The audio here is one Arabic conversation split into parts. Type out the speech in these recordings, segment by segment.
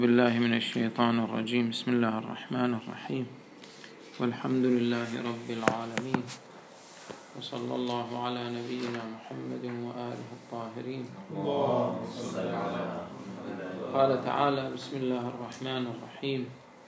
بالله من الشيطان الرجيم. بسم الله الرحمن الرحيم، والحمد لله رب العالمين، وصلى الله على نبينا محمد وآله الطاهرين. قال تعالى: بسم الله الرحمن الرحيم: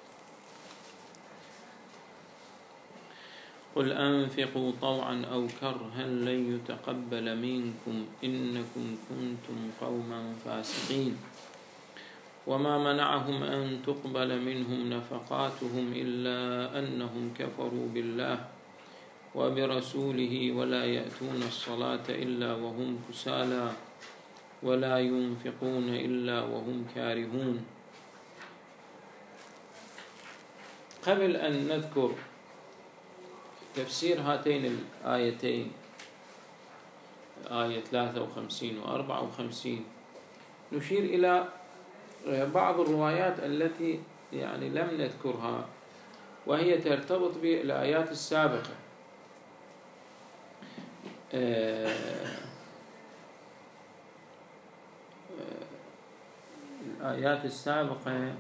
قل أنفقوا طوعا أو كرها لن يتقبل منكم إنكم كنتم قوما فاسقين. وما منعهم أن تقبل منهم نفقاتهم إلا أنهم كفروا بالله وبرسوله ولا يأتون الصلاة إلا وهم كسالى ولا ينفقون إلا وهم كارهون. قبل أن نذكر تفسير هاتين الآيتين، آية 53 و 54، نشير إلى بعض الروايات التي لم نذكرها، وهي ترتبط بالآيات السابقة. الآيات السابقة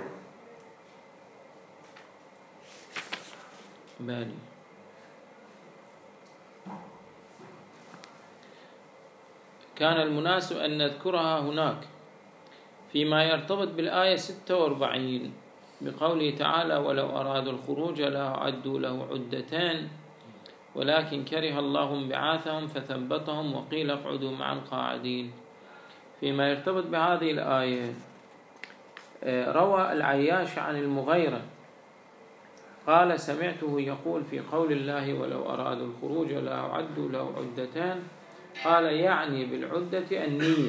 كان المناسب أن نذكرها هناك فيما يرتبط بالآية 46 بقوله تعالى: ولو أرادوا الخروج لأعدوا له عدتان ولكن كره الله انبعاثهم فثبتهم وقيل اقعدوا مع القاعدين. فيما يرتبط بهذه الآية روى العياش عن المغيرة قال: سمعته يقول في قول الله: ولو أرادوا الخروج لأعدوا له عدتان، قال يعني بالعدة النية،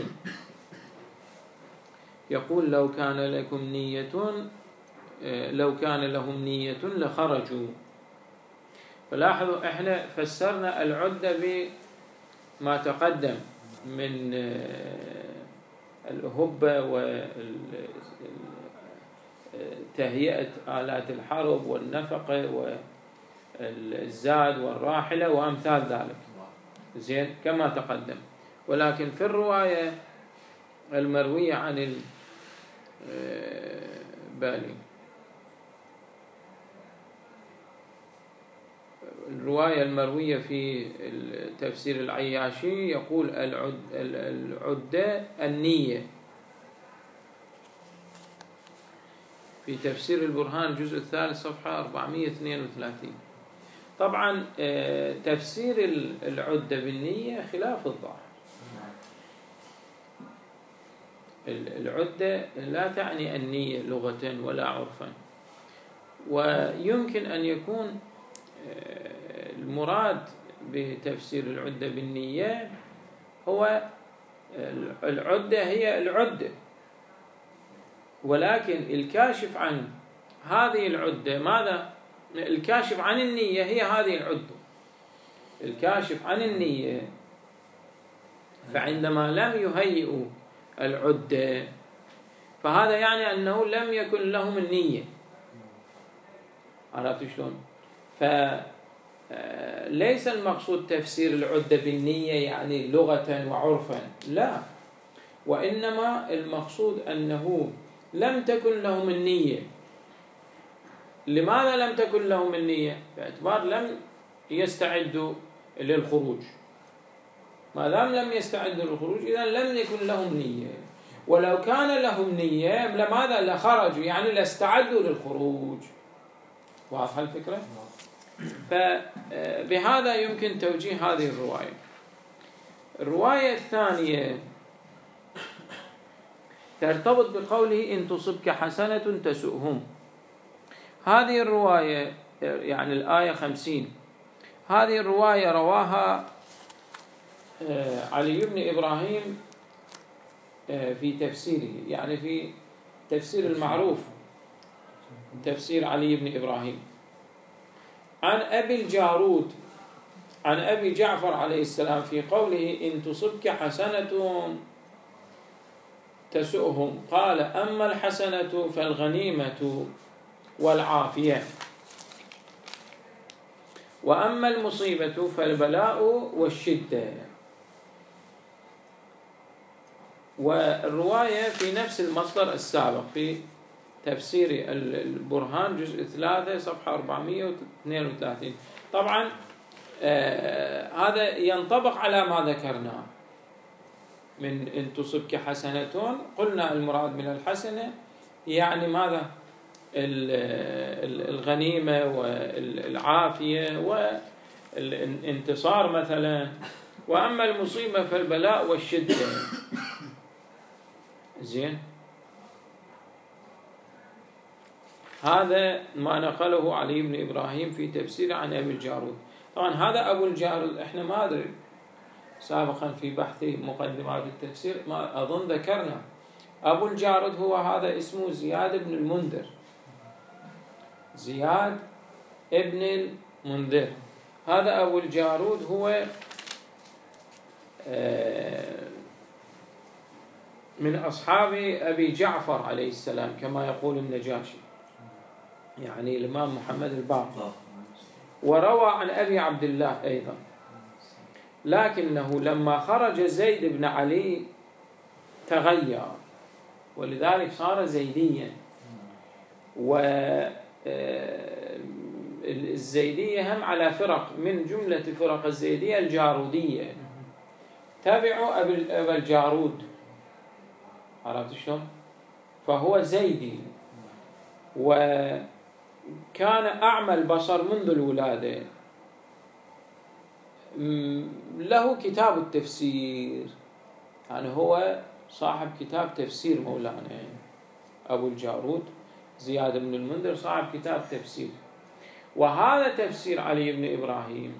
يقول لو كان لهم نية لخرجوا. فلاحظوا احنا فسرنا العدة بما تقدم من الهبة وتهيئة آلات الحرب والنفقة والزاد والراحلة وأمثال ذلك، زين كما تقدم. ولكن في الرواية المروية عن الرواية المروية في تفسير العياشي يقول العدة النية. في تفسير البرهان الجزء الثالث صفحة 432. طبعا تفسير العدة بالنية خلاف الظاهر. العدة لا تعني النية لغة ولا عرفا، ويمكن أن يكون المراد بتفسير العدة بالنية هو العدة هي العدة، ولكن الكاشف عن هذه العدة ماذا؟ الكاشف عن النية هي هذه العدة. الكاشف عن النية، فعندما لم يهيئوا العدة فهذا يعني أنه لم يكن لهم النية. عرفت شلون؟ فليس المقصود تفسير العدة بالنية يعني لغة وعرفا، لا، وإنما المقصود أنه لم تكن لهم النية. لماذا لم تكن لهم النية؟ باعتبار لم يستعدوا للخروج. ما دام لم يستعدوا للخروج إذن لم يكن لهم نية، ولو كان لهم نية لماذا لخرجوا، يعني لاستعدوا للخروج. واضحة الفكرة؟ فبهذا يمكن توجيه هذه الرواية. الرواية الثانية ترتبط بقوله: إن تصبك حسنة تسؤهم. هذه الرواية يعني الآية 50، هذه الرواية رواها علي بن إبراهيم في تفسيره، يعني في تفسير المعروف تفسير علي بن إبراهيم، عن أبي الجارود عن أبي جعفر عليه السلام في قوله: إن تصبك حسنة تسؤهم، قال: أما الحسنة فالغنيمة والعافية، وأما المصيبة فالبلاء والشدة. والرواية في نفس المصدر السابق في تفسير البرهان جزء 3 صفحة 432. طبعا هذا ينطبق على ما ذكرناه من إن تصبك حسنة، قلنا المراد من الحسنة يعني ماذا؟ الغنيمة والعافية والانتصار مثلا. وأما المصيبة فالبلاء والشدة. زين، هذا ما نقله علي بن إبراهيم في تفسير عن أبي الجارود. طبعا هذا أبو الجارود إحنا ما أدري سابقا في بحث مقدمات التفسير ما أظن ذكرنا أبو الجارود هو هذا اسمه زياد بن المنذر، زياد ابن المنذر. هذا أبو الجارود هو من أصحاب أبي جعفر عليه السلام كما يقول النجاشي، يعني الإمام محمد الباقر. وروى عن أبي عبد الله أيضا، لكنه لما خرج زيد بن علي تغير، ولذلك صار زيديا. والزيدية هم على فرق، من جملة فرق الزيدية الجارودية، تابعوا أبا الجارود، عرفت شلون؟ فهو زيدي، وكان أعمى البصر منذ الولادة. له كتاب التفسير، يعني هو صاحب كتاب تفسير مولانا أبو الجارود زياد بن المنذر، صاحب كتاب تفسير. وهذا تفسير علي بن إبراهيم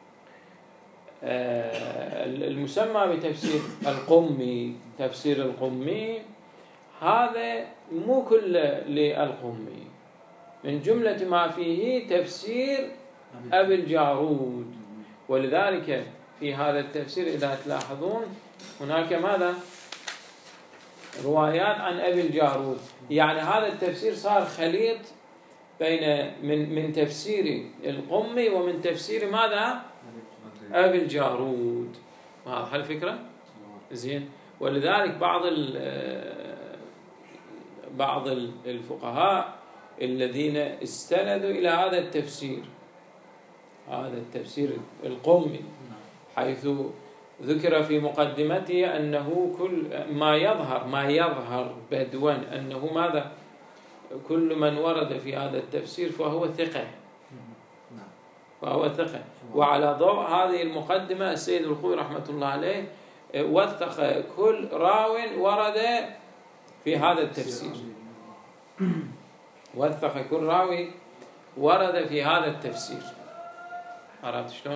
المسمى بتفسير القمي، تفسير القمي هذا مو كل للقمي، من جملة ما فيه تفسير أبي الجارود. ولذلك في هذا التفسير إذا تلاحظون هناك ماذا؟ روايات عن أبي الجارود. يعني هذا التفسير صار خليط بين من تفسير القمي ومن تفسير ماذا؟ أبي الجارود. واضحة الفكرة؟ زين. ولذلك بعض الفقهاء الذين استندوا إلى هذا التفسير، هذا التفسير القمي، حيث ذكر في مقدمته أنه كل ما يظهر بدوا أنه ماذا؟ كل من ورد في هذا التفسير فهو ثقة، وعلى ضوء هذه المقدمة السيد الخوي رحمة الله عليه وثق كل راو ورد في هذا التفسير، وثق كل راوي ورد في هذا التفسير. عرفت شلون؟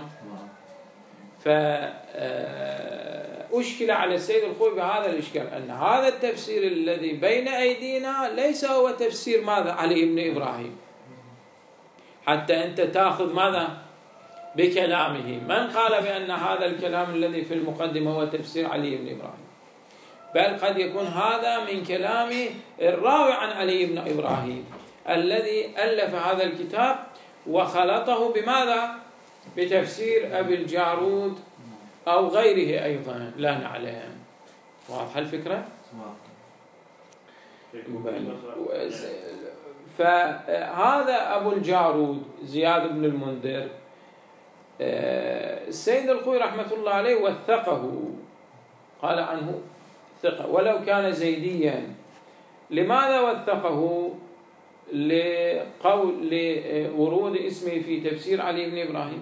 فأشكل على السيد الخوي بهذا الإشكال، أن هذا التفسير الذي بين أيدينا ليس هو تفسير ماذا؟ علي بن إبراهيم، حتى أنت تأخذ ماذا؟ بكلامه. من قال بأن هذا الكلام الذي في المقدمة هو تفسير علي بن إبراهيم؟ بل قد يكون هذا من كلام الراوي عن علي بن إبراهيم الذي ألف هذا الكتاب وخلطه بماذا؟ بتفسير أبي الجارود أو غيره أيضا، لا نعلم. واضح الفكرة؟ فهذا أبو الجارود زياد بن المنذر، السيد الخوي رحمة الله عليه وثقه، قال عنه ثقة ولو كان زيديا. لماذا وثقه؟ لورود اسمه في تفسير علي بن إبراهيم،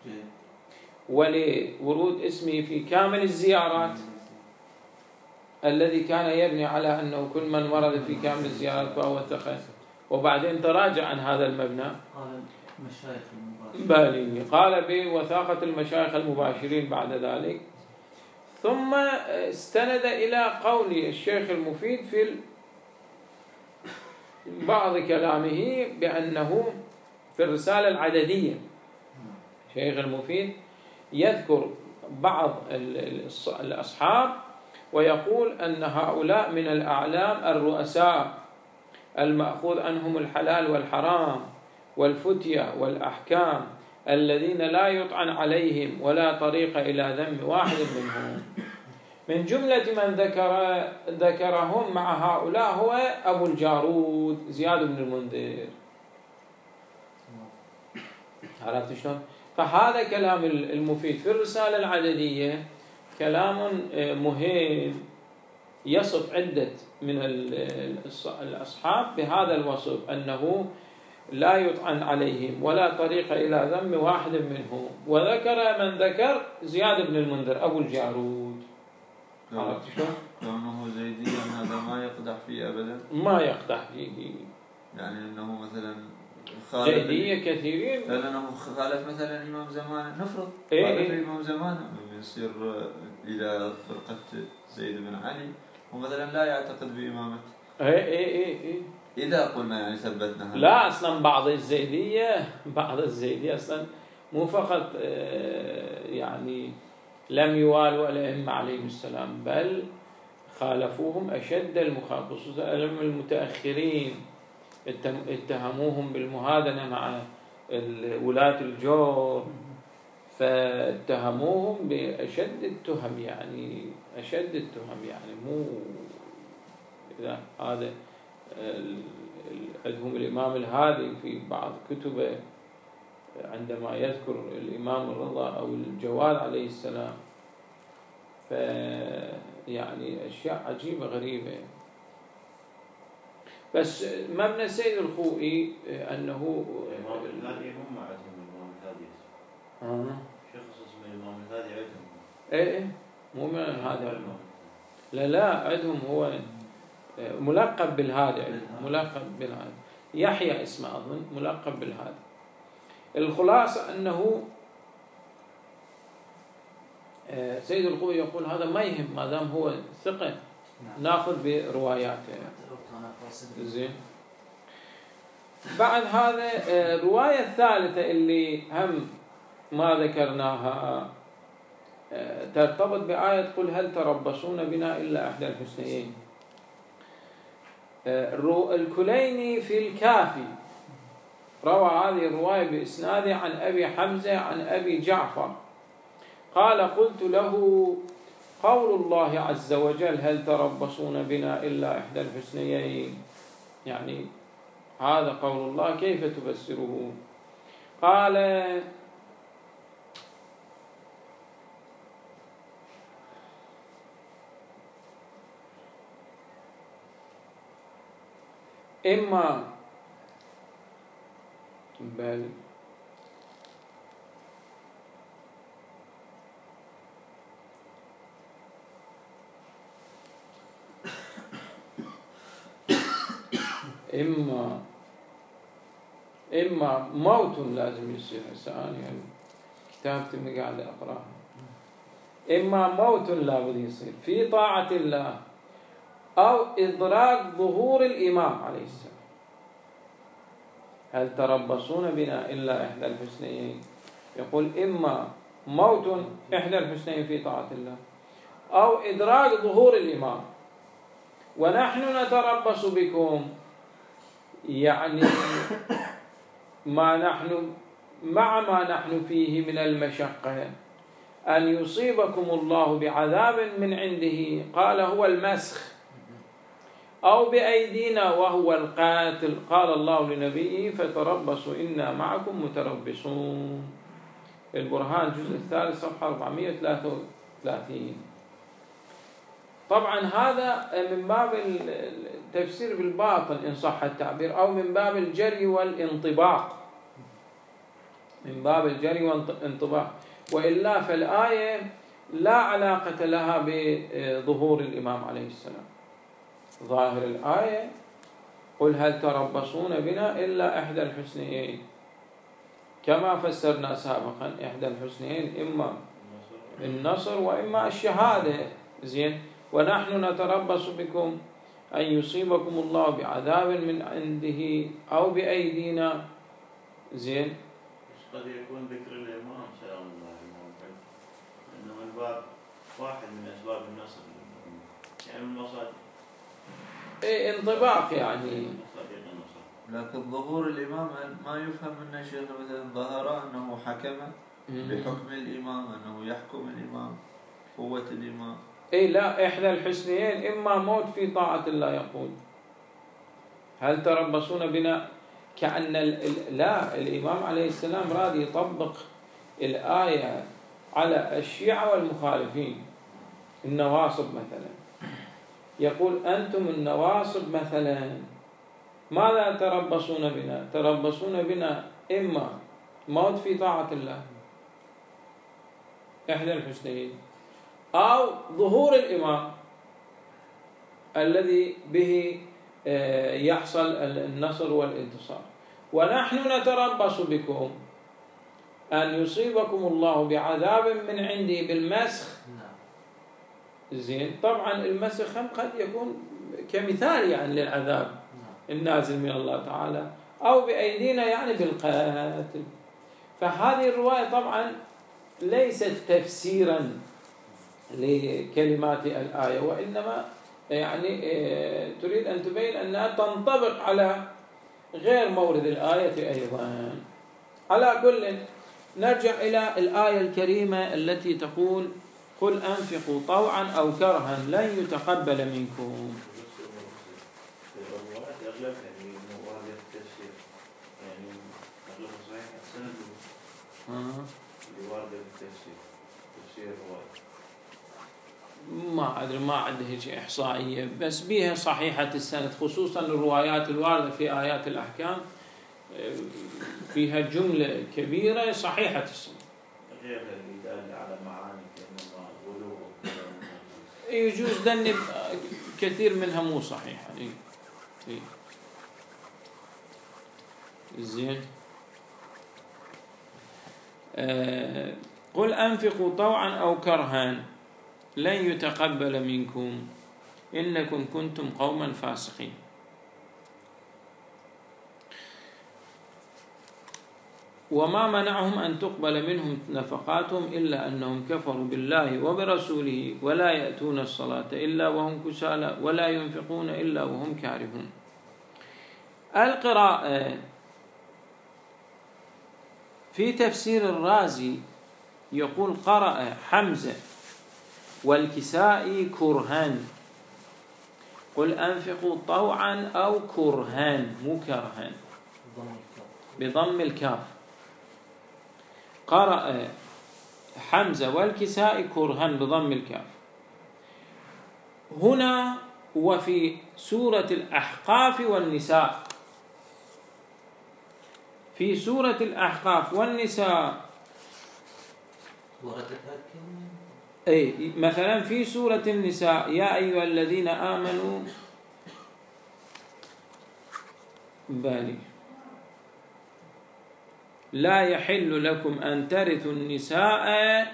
ولورود اسمه في كامل الزيارات الذي كان يبني على أنه كل من ورد في كامل الزيارات فهو ثقة. وبعدين تراجع عن هذا المبنى، قال بوثاقة المشايخ المباشرين بعد ذلك. ثم استند إلى قول الشيخ المفيد في بعض كلامه بأنه في الرسالة العددية، الشيخ المفيد يذكر بعض الأصحاب ويقول أن هؤلاء من الأعلام الرؤساء المأخوذ عنهم الحلال والحرام والفتية والأحكام الذين لا يطعن عليهم ولا طريق إلى ذم واحد منهم. من جملة من ذكرهم مع هؤلاء هو أبو الجارود زياد بن المنذر. عرفت شلون؟ فهذا كلام المفيد في الرسالة العددية كلام مهم يصف عدة من الأصحاب بهذا الوصف أنه لا يطعن عليهم ولا طريق إلى ذم واحد منهم. وذكر من ذكر زياد بن المنذر أبو الجارود. عرفت شلون؟ كونه زيديا هذا ما يقدح فيه أبدا. ما يقدح فيه. يعني أنه مثلا زيدية كثيرين. لأنه خالف مثلا إمام زمانه، نفرض خالف إمام زمانه يصير إلى فرقة زيد بن علي ومثلا لا يعتقد بإمامته. إذا قلنا يعني ثبتنا هذا. لا أصلا بعض الزيدية أصلا مو فقط يعني لم يوالوا الأئمة عليهم السلام، بل خالفوهم أشد المخالفة، خصوصا المتأخرين اتهموهم بالمهادنة مع ولاة الجور، فاتهموهم بأشد التهم، يعني أشد التهم، يعني مو إذا هذا عندهم الإمام الهادي في بعض كتبه عندما يذكر الإمام الرضا أو الجواد عليه السلام، يعني أشياء عجيبة غريبة. بس مبنى سيد الخوئي أنه الإمام الهادي هم عندهم الإمام الهادي شخص اسمه الإمام الهادي عندهم مو من الهادي، لا عندهم هو ملقب بالهادي، ملقب بالهادي، يحيى اسمه أظن، ملقب بالهادي. الخلاصة أنه سيد الخوئي يقول هذا ما يهم ما دام هو ثقة ناخذ برواياته. زين. بعد هذا الرواية الثالثة اللي هم ما ذكرناها ترتبط بآية قل هل تربصون بنا إلا إحدى الحسنيين. الكليني في الكافي روى هذه الرواية بإسناده عن أبي حمزة عن أبي جعفر قال قلت له قول الله عز وجل هل تربصون بنا إلا إحدى الحسنيين، يعني هذا قول الله كيف تفسره؟ قال إما بل إما موت لازم يصير. هسه أنا يعني كتابتي اللي قاعد أقرأها، إما موت لابد يصير في طاعة الله أو إدراك ظهور الإمام عليه السلام. هل تربصون بنا إلا إحدى الحسنيين، يقول إما موت إحدى الحسنيين في طاعة الله أو إدراك ظهور الإمام، ونحن نتربص بكم، يعني ما نحن فيه من المشقة أن يصيبكم الله بعذاب من عنده، قال هو المسخ، أو بأيدينا وهو القاتل، قال الله لنبيه فتربصوا إنا معكم متربصون. البرهان الجزء الثالث صفحة 433. طبعا هذا من باب التفسير بالباطن إن صح التعبير، أو من باب الجري والانطباق، من باب الجري والانطباق، وإلا فالآية لا علاقة لها بظهور الإمام عليه السلام. ظاهر الآية قل هل تربصون بنا إلا إحدى الحسنيين، كما فسرنا سابقا إحدى الحسنيين إما النصر وإما الشهادة. زين. ونحن نتربص بكم أن يصيبكم الله بعذاب من عنده أو بأيدينا. زين. قد يكون ذكر الإمام سلام الله عليه إنه الباب واحد من أسباب النصر، يعني من مصادر انطباق يعني. لكن ظهور الإمام ما يفهم منه شيء مثلا ظهر أنه حكم بحكم الإمام، أنه يحكم الإمام، قوة الإمام. لا، إحدى الحسنيين، إما موت في طاعة الله. يقول هل تربصون بنا، كأن لا، الإمام عليه السلام راد يطبق الآية على الشيعة والمخالفين. النواصب مثلا، يقول أنتم النواصب مثلا ماذا تربصون بنا؟ تربصون بنا إما موت في طاعة الله، إحدى الحسنيين، أو ظهور الإمام الذي به يحصل النصر والانتصار. ونحن نتربص بكم أن يصيبكم الله بعذاب من عندي بالمسخ. زين، طبعا المسخ قد يكون كمثال يعني للعذاب النازل من الله تعالى، أو بأيدينا يعني بالقتل. فهذه الرواية طبعا ليست تفسيرا لكلمات الآية، وإنما يعني تريد أن تبين أنها تنطبق على غير مورد الآية أيضا. على كل، نرجع إلى الآية الكريمة التي تقول قل أنفقوا طوعا أو كرها لن يتقبل منكم. ما أدري، ما عنده شيء إحصائية، بس بها صحيحة السند، خصوصا الروايات الواردة في آيات الأحكام فيها جملة كبيرة صحيحة السند. غير اللي دال على معاني كأنما غلو يجوز ذنب كثير منها مو صحيحة. زين. قل أنفقوا طوعا أو كرها لن يتقبل منكم إنكم كنتم قوما فاسقين. وما منعهم أن تقبل منهم نفقاتهم إلا أنهم كفروا بالله وبرسوله ولا يأتون الصلاة إلا وهم كسالى ولا ينفقون إلا وهم كارهون. القراءة في تفسير الرازي يقول قرأ حمزة والكسائي كرهان. قل أنفقوا طوعا أو كرهان، مو كرهان، بضم الكاف. قرأ حمزة والكسائي كرهان بضم الكاف. هنا وفي سورة الأحقاف والنساء، في سورة الأحقاف والنساء مثلا في سورة النساء يا أيها الذين آمنوا لا يحل لكم أن ترثوا النساء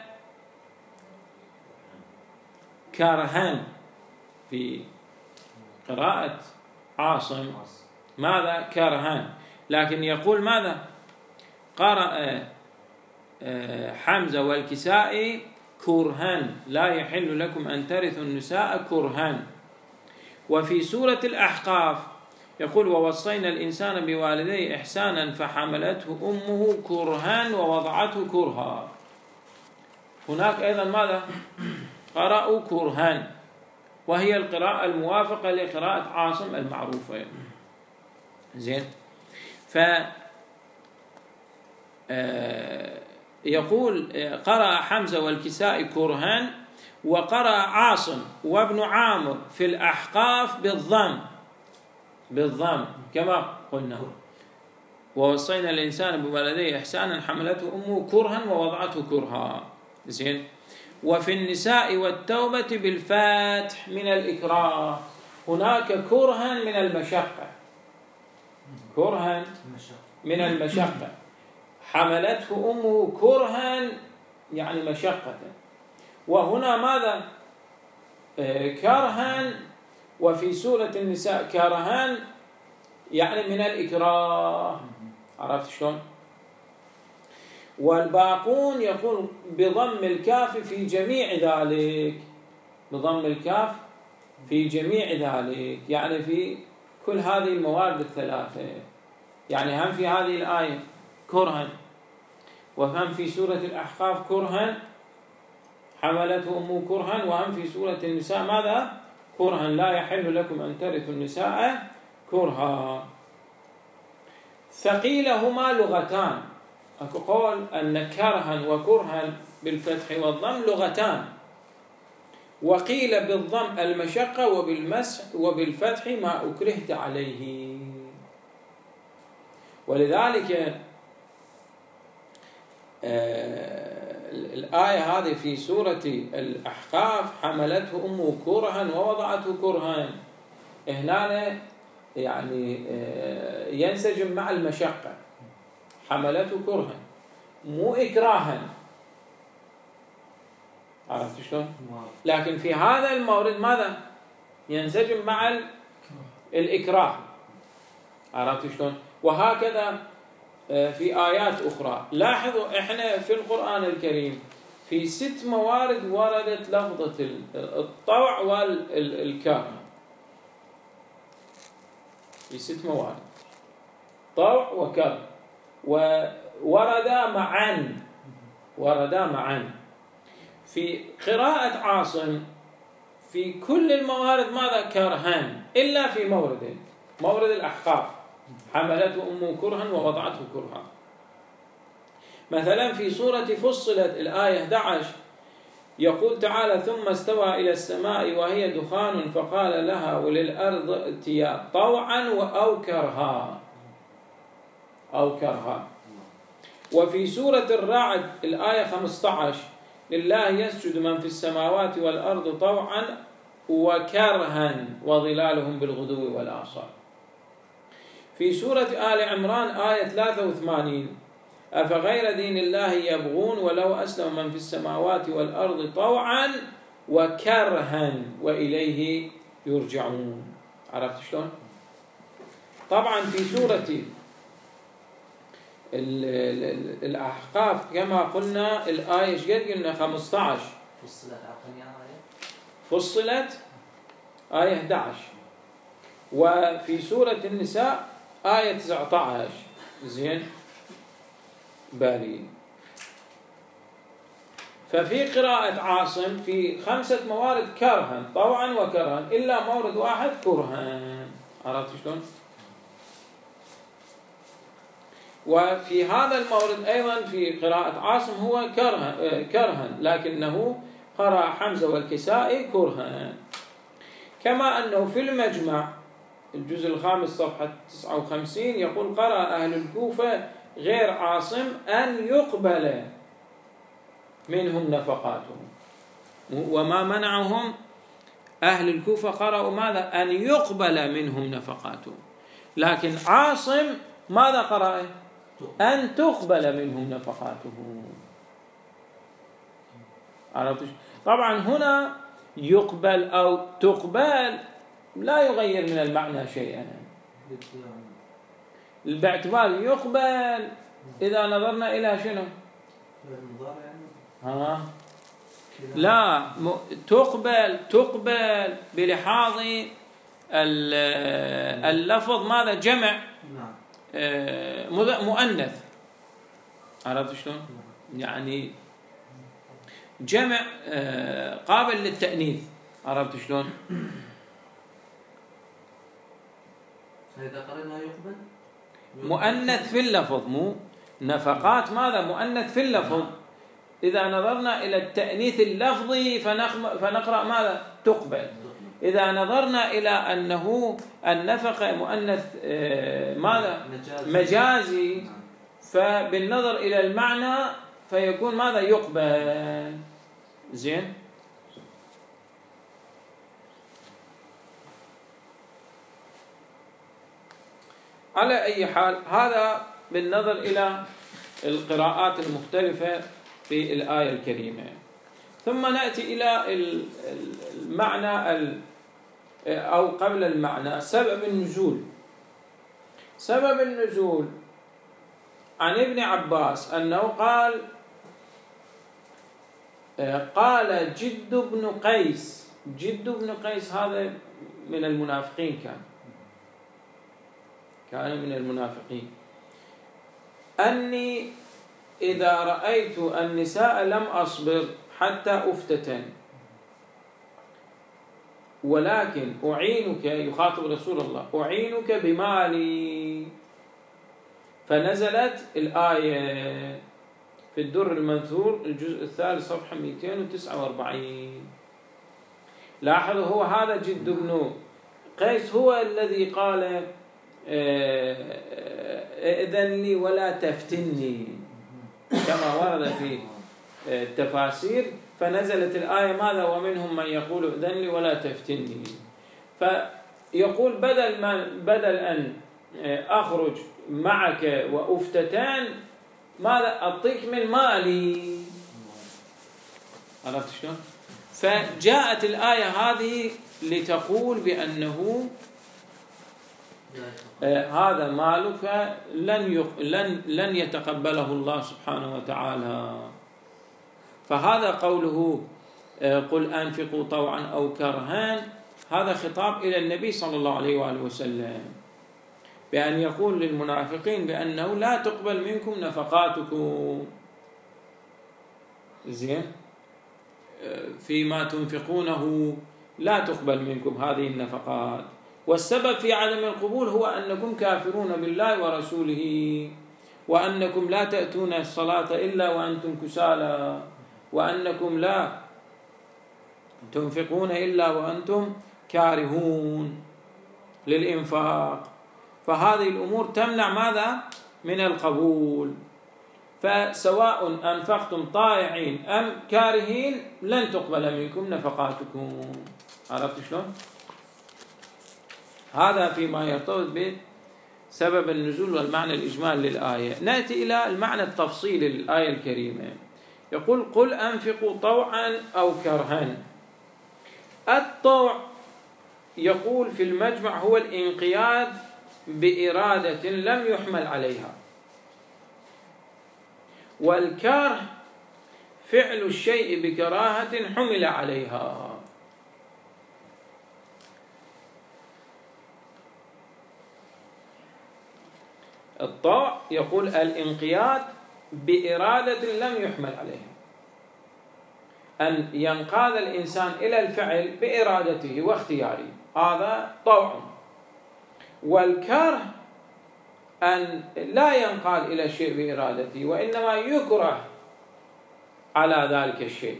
كرها، في قراءة عاصم ماذا؟ كرها. لكن يقول ماذا؟ قرأ حمزة والكسائي كرهان، لا يحل لكم أن ترثوا النساء كرهان. وفي سورة الأحقاف يقول ووصينا الإنسان بوالديه إحسانا فحملته أمه كرهان ووضعته كرها. هناك أيضا ماذا؟ قرأوا كرهان، وهي القراءة الموافقة لقراءة عاصم المعروفة. زين. يقول قرأ حمزة والكسائي كرهان، وقرأ عاصم وابن عامر في الأحقاف بالضم كما قلنا ووصينا الإنسان بوالديه إحسانا حملته أمه كرها ووضعته كرها. زين. وفي النساء والتوبة بالفاتح من الإكراه. هناك كرها من المشقة، كرها من المشقة، حملته أمه كرها يعني مشقة. وهنا ماذا؟ كرها. وفي سورة النساء كرها يعني من الإكراه. عرفت شلون؟ والباقون يقول بضم الكاف في جميع ذلك، بضم الكاف في جميع ذلك، يعني في كل هذه الموارد الثلاثة. يعني هم في هذه الآية كرها، وهم في سورة الأحقاف كرها حملته أمه كرها، وهم في سورة النساء ماذا؟ كرها، لا يحل لكم أن ترثوا النساء كرها. ثقيلهما لغتان، أكو قول أن كرها وكرها بالفتح والضم لغتان، وقيل بالضم المشقة وبالمسح وبالفتح ما أكرهت عليه. ولذلك الآية هذه في سورة الأحقاف حملته أمه كرها ووضعته كرها، هنا يعني ينسجم مع المشقة، حملته كرها مو إكراها، عرفت شلون؟ لكن في هذا المورد ماذا؟ ينسجم مع الإكراه، عرفت شلون؟ وهكذا في آيات أخرى. لاحظوا إحنا في القرآن الكريم في 6 موارد وردت لفظة الطوع والكره، في 6 موارد طوع وكره، ووردا معا. في قراءة عاصم في كل الموارد ماذا؟ كرهان، إلا في مورد الأحقاف حملته أمه كرها ووضعته كرها. مثلا في سورة فصلت الآية 11 يقول تعالى: ثم استوى إلى السماء وهي دخان فقال لها وللأرض ائتيا طوعا أو كرها. وفي سورة الرعد الآية 15 لله يسجد من في السماوات والأرض طوعا وكرها وظلالهم بالغدو والآصال. في سورة آل عمران آية 83 أفغير دين الله يبغون ولو أسلم من في السماوات والأرض طوعا وكرها وإليه يرجعون. عرفت شلون؟ طبعا في سورة الأحقاف كما قلنا الآية ايش قد قلنا؟ 15 فصلت آية 11. وفي سورة النساء آية 19 زين بالي. ففي قراءة عاصم في 5 موارد كرها طوعا وكرها، إلا مورد واحد كرها. عرفت شلون؟ وفي هذا المورد أيضا في قراءة عاصم هو كرها، لكنه قرأ حمزة والكسائي كرها. كما أنه في المجمع الجزء 5 صفحة 59 يقول: قرأ أهل الكوفة غير عاصم أن يقبل منهم نفقاتهم. وما منعهم أهل الكوفة قرأوا ماذا؟ أن يقبل منهم نفقاتهم. لكن عاصم ماذا قرأ؟ أن تقبل منهم نفقاتهم. عرفتش؟ طبعا هنا يقبل أو تقبل لا يغير من المعنى شيئا، باعتبار يقبل إذا نظرنا إلى شنو؟ لا، تقبل بلحاظ اللفظ ماذا؟ جمع مؤنث. عرفت شلون؟ يعني جمع قابل للتأنيث. عرفت شلون؟ إذا قرأنا يقبل مؤنث في اللفظ، مو نفقات ماذا؟ مؤنث في اللفظ. إذا نظرنا إلى التأنيث اللفظي فنقرأ ماذا؟ تقبل. إذا نظرنا إلى أنه النفقة مؤنث ماذا؟ مجازي، فبالنظر إلى المعنى فيكون ماذا؟ يقبل. زين. على أي حال هذا بالنظر إلى القراءات المختلفة في الآية الكريمة. ثم نأتي إلى المعنى أو قبل المعنى سبب النزول. سبب النزول عن ابن عباس أنه قال جد بن قيس هذا من المنافقين، كان من المنافقين: أني إذا رأيت النساء لم أصبر حتى أفتة، ولكن أعينك، يخاطب رسول الله، أعينك بمالي. فنزلت الآية في الدر المنثور الجزء الثالث صفحة 249. لاحظوا، هو هذا جد بن قيس هو الذي قال ائذن لي ولا تفتني كما ورد في التفاسير. فنزلت الآية ماذا؟ ومنهم من يقول ائذن لي ولا تفتني. فيقول بدل أن أخرج معك وأفتتان، ماذا؟ أعطيك من مالي. عرفت شلون؟ فجاءت الآية هذه لتقول بأنه هذا مالك لن يتقبله الله سبحانه وتعالى. فهذا قوله قل أنفقوا طوعا أو كرها، هذا خطاب إلى النبي صلى الله عليه وآله وسلم، بأن يقول للمنافقين بأنه لا تقبل منكم نفقاتكم، زين، فيما تنفقونه لا تقبل منكم هذه النفقات. والسبب في عدم القبول هو أنكم كافرون بالله ورسوله، وأنكم لا تأتون الصلاة إلا وأنتم كسالى، وأنكم لا تنفقون إلا وأنتم كارهون للإنفاق. فهذه الأمور تمنع ماذا؟ من القبول. فسواء أنفقتم طائعين أم كارهين لن تقبل منكم نفقاتكم. عرفت شلون؟ هذا فيما يرتبط بسبب النزول والمعنى الإجمالي للآية. نأتي إلى المعنى التفصيلي للآية الكريمة. يقول قل أنفقوا طوعا أو كرها. الطوع يقول في المجمع هو الانقياد بإرادة لم يحمل عليها، والكره فعل الشيء بكراهة حمل عليها. الطوع يقول الانقياد بإرادة لم يحمل عليها، أن ينقاد الإنسان إلى الفعل بإرادته واختياره، هذا طوع. والكره أن لا ينقاد إلى الشيء بإرادته، وإنما يكره على ذلك الشيء.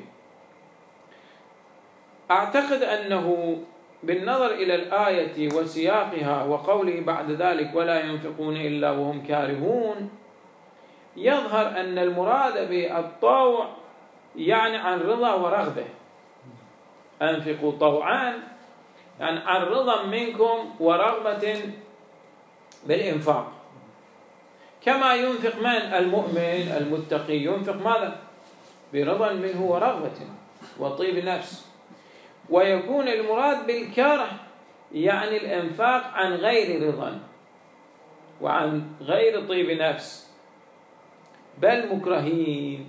أعتقد أنه بالنظر إلى الآية وسياقها وقوله بعد ذلك ولا ينفقون إلا وهم كارهون، يظهر أن المراد بالطوع يعني عن رضا ورغبة. أنفقوا طوعا يعني عن رضا منكم ورغبة بالإنفاق، كما ينفق من المؤمن المتقي ينفق ماذا؟ برضا منه ورغبة وطيب نفس. ويكون المراد بالكره يعني الإنفاق عن غير رضا وعن غير طيب نفس، بل مكرهين،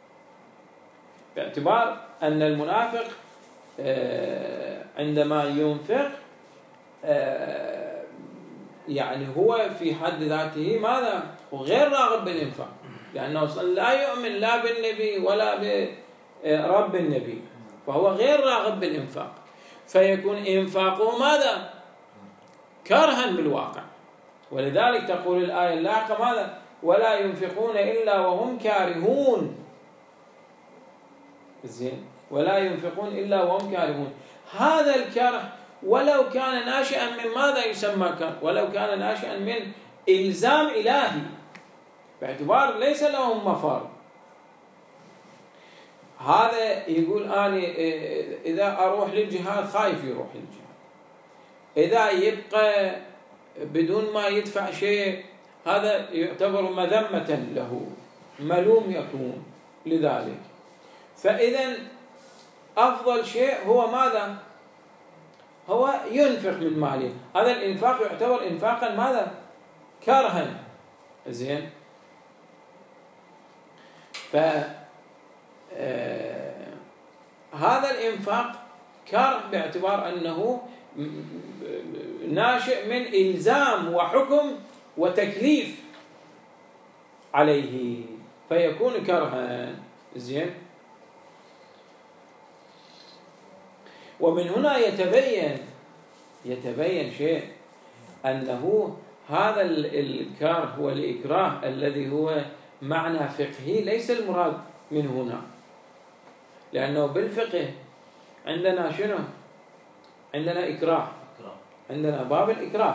باعتبار أن المنافق عندما ينفق يعني هو في حد ذاته ماذا؟ غير راغب بالإنفاق، لأنه لا يؤمن لا بالنبي ولا برب النبي، فهو غير راغب بالإنفاق، فيكون إنفاقه ماذا؟ كرها بالواقع. ولذلك تقول الآية اللاحقة ماذا؟ ولا ينفقون إلا وهم كارهون. زين، ولا ينفقون إلا وهم كارهون. هذا الكره ولو كان ناشئا من ماذا يسمى كره؟ ولو كان ناشئا من إلزام إلهي، باعتبار ليس لهم مفر. هذا يقول أنا إذا أروح للجهاد خايف يروح للجهاد، إذا يبقى بدون ما يدفع شيء هذا يعتبر مذمة له، ملوم يكون لذلك. فإذا أفضل شيء هو ماذا؟ هو ينفق من ماله. هذا الإنفاق يعتبر إنفاقا ماذا؟ كرها. زين، هذا الإنفاق كره باعتبار أنه ناشئ من إلزام وحكم وتكليف عليه، فيكون كرها. زين، ومن هنا يتبين شيء، أنه هذا الإنكار هو الإكراه الذي هو معنى فقهي ليس المراد من هنا، لأنه بالفقه عندنا شنو؟ عندنا إكراه، عندنا باب الإكراه،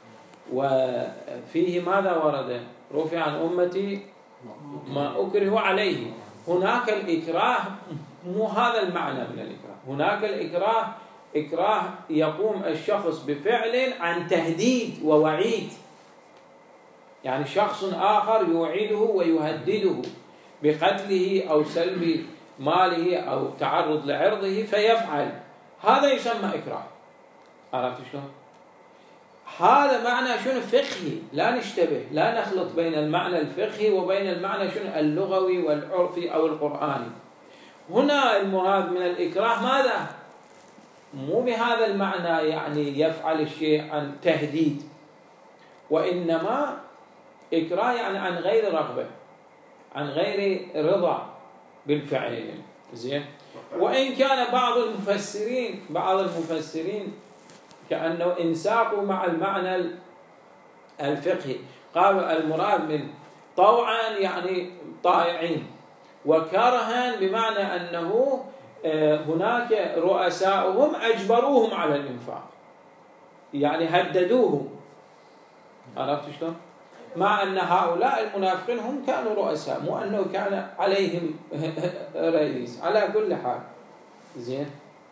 وفيه ماذا ورد؟ رفع عن أمتي ما أكره عليه. هناك الإكراه مو هذا المعنى من الإكراه، هناك الإكراه إكراه يقوم الشخص بفعل عن تهديد ووعيد، يعني شخص آخر يوعده ويهدده بقتله أو سلب ماله أو تعرض لعرضه فيفعل، هذا يسمى إكراه. عرفت شلون؟ هذا معنى شنو؟ فقهي، لا نشتبه، لا نخلط بين المعنى الفقهي وبين المعنى شنو؟ اللغوي والعرفي أو القرآني. هنا المراد من الإكراه ماذا؟ مو بهذا المعنى يعني يفعل الشيء عن تهديد، وإنما إكراه يعني عن غير رغبة، عن غير رضا بالفعل. زين. وإن كان بعض المفسرين كأنه انساقوا مع المعنى الفقهي، قالوا المراد من طوعا يعني طائعين، وكرها بمعنى أنه هناك رؤساؤهم أجبروهم على الإنفاق، يعني هددوهم. عرفت شلون؟ مع أن هؤلاء المنافقين هم كانوا رؤساء، مو أنه كان عليهم رئيس. على كل حال. زين.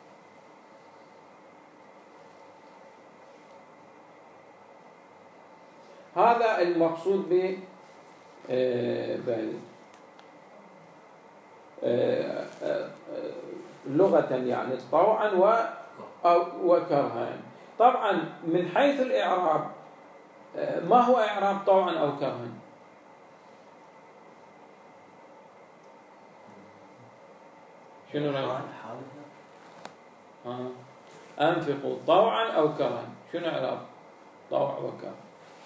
هذا المقصود ب لغة يعني طوعا وكرها. طبعا من حيث الإعراب، ما هو إعراب طوعا أو كرها؟ شنو رأيك؟ أنفقوا طوعا أو كرها، شنو إعراب طوع وكرها؟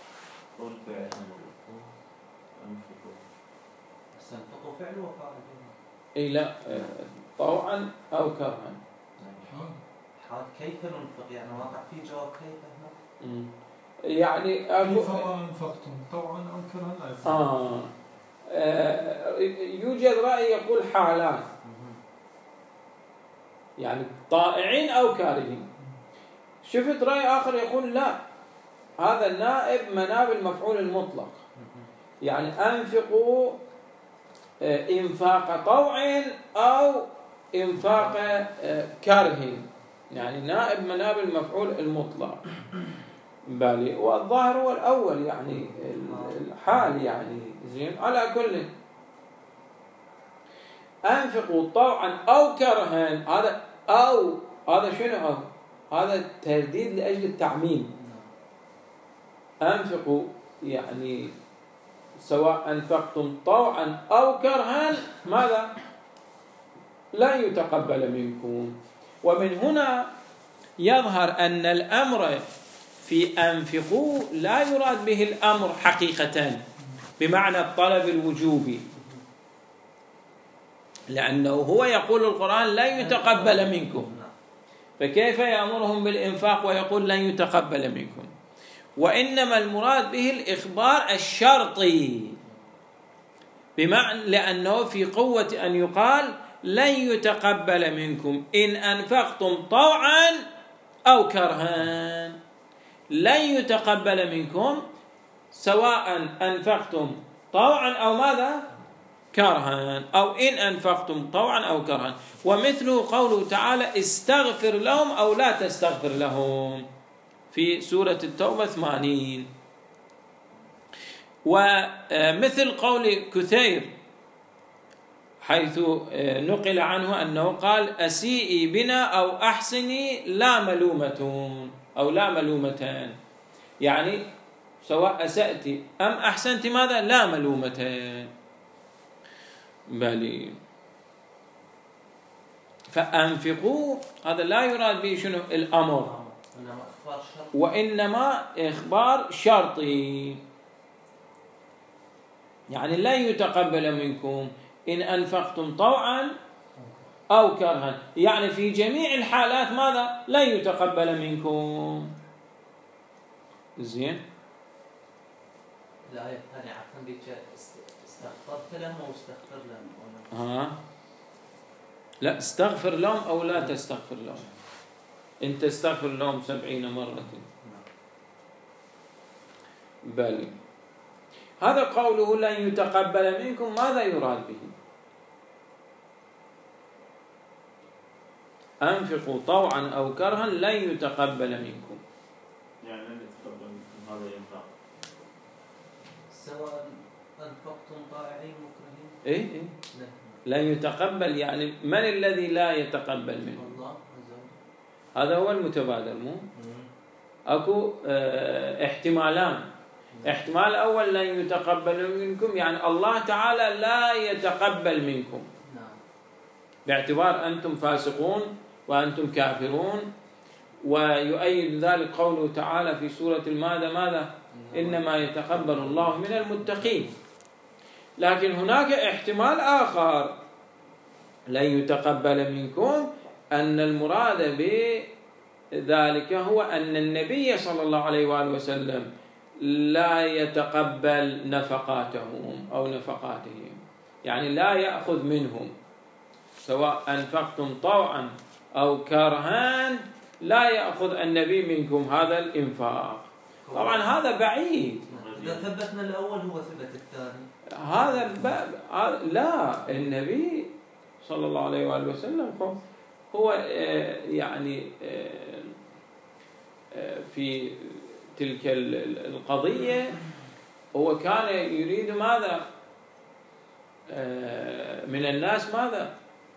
أنفقوا فعل وفاعل. إيه لا، طوعا أو كرها. كيف ننفق يعني واقع في جواب كيف هنا؟ يعني كيف أنفقتم طوعا أو كرها؟ يوجد رأي يقول حالات، يعني طائعين أو كارهين. شفت رأي آخر يقول لا، هذا النائب مناب المفعول المطلق، يعني أنفقوا إنفاق طوع أو إنفاق كره، يعني نائب مناب المفعول المطلق. بالي والظاهر هو الأول، يعني الحال يعني. زين. على كل أنفقوا طوعا أو كرها، هذا شنو؟ هذا ترديد لأجل التعميم. أنفقوا يعني سواء أنفقتم طوعا أو كرها ماذا؟ لا يتقبل منكم. ومن هنا يظهر أن الأمر في أنفقوا لا يراد به الأمر حقيقة بمعنى الطلب الوجوبي، لأنه هو يقول القرآن لا يتقبل منكم، فكيف يأمرهم بالإنفاق ويقول لن يتقبل منكم؟ وإنما المراد به الإخبار الشرطي، بمعنى لأنه في قوة أن يقال لن يتقبل منكم إن أنفقتم طوعا أو كرها، لن يتقبل منكم سواء أنفقتم طوعا أو ماذا؟ كرها، أو إن أنفقتم طوعا أو كرها. ومثله قوله تعالى استغفر لهم أو لا تستغفر لهم في سورة التوبة 80. ومثل قول كثير حيث نقل عنه أنه قال أسيئي بنا أو أحسني لا ملومة أو لا ملومتان، يعني سواء أسأت أم أحسنت ماذا؟ لا ملومتان. بل فأنفقوا هذا لا يراد به شنو؟ الأمر، وإنما إخبار شرطي، يعني لا يتقبل منكم إن أنفقتم طوعا أو كرها، يعني في جميع الحالات ماذا؟ لا يتقبل منكم. زين. الآية الثانية عفوا بيك استغفرت لهم أو استغفر لهم؟ لا، استغفر لهم أو لا تستغفر لهم. أنت استغفر لهم 70 مرة. بل هذا قوله لن يتقبل منكم ماذا يراد به؟ أنفقوا طوعا أو كرها لن يتقبل منكم. يعني لن يتقبل منكم هذا ينفع سواء أنفقتم طائعين مكرهين. إيه لن يتقبل، يعني من الذي لا يتقبل منه؟ الله. هذا هو المتبادر. مو أكو احتمالان. احتمال أول لن يتقبل منكم يعني الله تعالى لا يتقبل منكم، باعتبار أنتم فاسقون وأنتم كافرون. ويؤيد ذلك قوله تعالى في سورة المائدة ماذا؟ إنما يتقبل الله من المتقين. لكن هناك احتمال آخر لن يتقبل منكم، أن المراد بذلك هو أن النبي صلى الله عليه وآله وسلم لا يتقبل نفقاتهم أو نفقاتهم، يعني لا يأخذ منهم، سواء أنفقتم طوعا أو كرها لا يأخذ النبي منكم هذا الإنفاق. طبعا هذا بعيد. إذا ثبتنا الأول هو ثبت الثاني. هذا لا، النبي صلى الله عليه وآله وسلم هو يعني في تلك القضية هو كان يريد ماذا من الناس؟ ماذا؟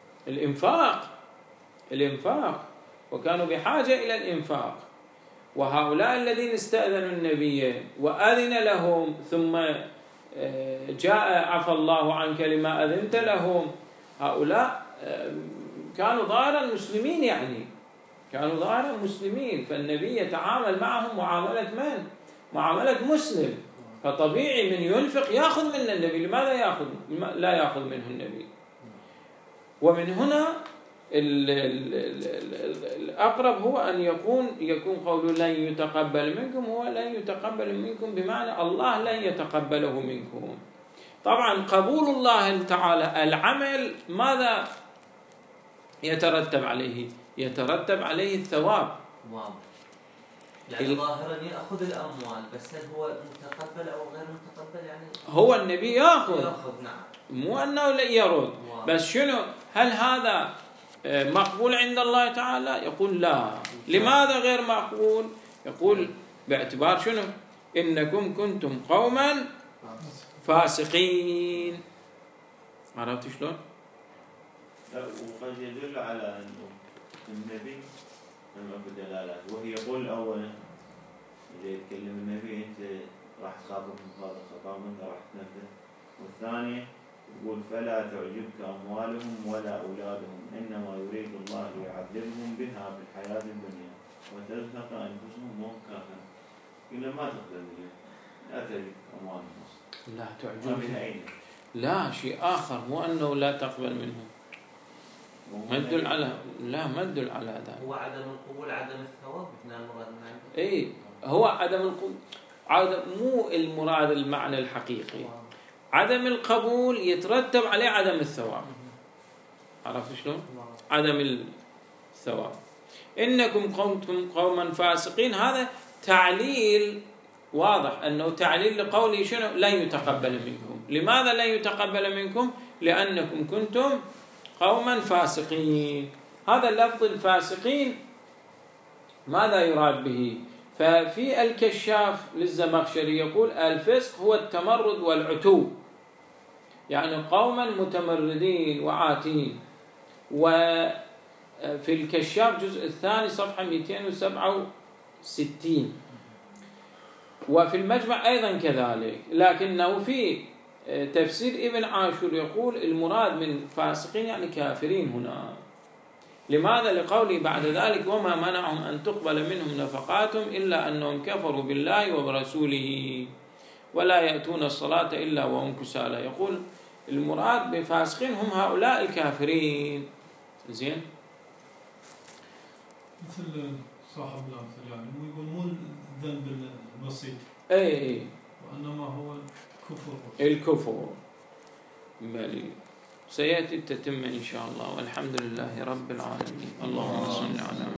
الإنفاق، وكانوا بحاجة إلى الإنفاق. وهؤلاء الذين استأذنوا النبي وأذن لهم ثم جاء عفى الله عنك لما أذنت لهم، هؤلاء كانوا ظاهر المسلمين، يعني كانوا ظاهر المسلمين، فالنبي يتعامل معهم معاملة من؟ معاملة مسلم. فطبيعي من ينفق يأخذ من النبي. لماذا لا يأخذ منه النبي؟ ومن هنا الأقرب هو أن يكون قوله لن يتقبل منكم هو لن يتقبل منكم بمعنى الله لن يتقبله منكم. طبعا قبول الله تعالى العمل ماذا يترتب عليه؟ يترتب عليه الثواب. يعني ظاهرا يأخذ الأموال، بس هل هو متقبل أو غير متقبل؟ يعني هو النبي يأخذ نعم، مو أنه لا يرد. بس شنو؟ هل هذا مقبول عند الله تعالى؟ يقول لا. لماذا غير مقبول؟ يقول باعتبار شنو؟ إنكم كنتم قوما فاسقين. عرفت شلون؟ وقد يدل على أنه النبي لما بدلالات، وهي يقول أولا إذا يتكلم النبي أنت راح تخاطب هذا خطاب منك راح تنفذ، والثانية يقول فلا تعجبك أموالهم ولا أولادهم إنما يريد الله ليعذبهم بها في الحياة الدنيا وتزهق أنفسهم وهم كافرون. إلا ما تقبل لا تعجبك أموالهم، لا تعجبك، لا شيء آخر، مو أنه لا تقبل منهم. ما يدل على ذلك. هو عدم القبول عدم الثواب من المراد من عنده. إيه هو عدم القبول، مو المراد المعنى الحقيقي. عدم القبول يترتب عليه عدم الثواب. عرفت شلون؟ عدم الثواب. إنكم كنتم قوما فاسقين، هذا تعليل واضح، أنه تعليل لقوله شنو؟ لن يتقبل منكم. لماذا لن يتقبل منكم؟ لأنكم كنتم قوما فاسقين. هذا اللفظ الفاسقين ماذا يراد به؟ ففي الكشاف للزمخشري يقول الفسق هو التمرد والعتو، يعني قوما متمردين وعاتين. وفي الكشاف جزء الثاني صفحة 267، وفي المجمع أيضا كذلك. لكنه في تفسير ابن عاشور يقول المراد من فاسقين يعني كافرين هنا. لماذا؟ لقوله بعد ذلك وما منعهم أن تقبل منهم نفقاتهم إلا أنهم كفروا بالله وبرسوله ولا يأتون الصلاة إلا وهم كسالى. يقول المراد بفاسقين هم هؤلاء الكافرين. زين؟ مثل صاحب الأمثل يعني مو يقول مو الذنب البسيط اي وإنما هو الكفر. بل سيأتي التتمة إن شاء الله، والحمد لله رب العالمين. اللهم صل على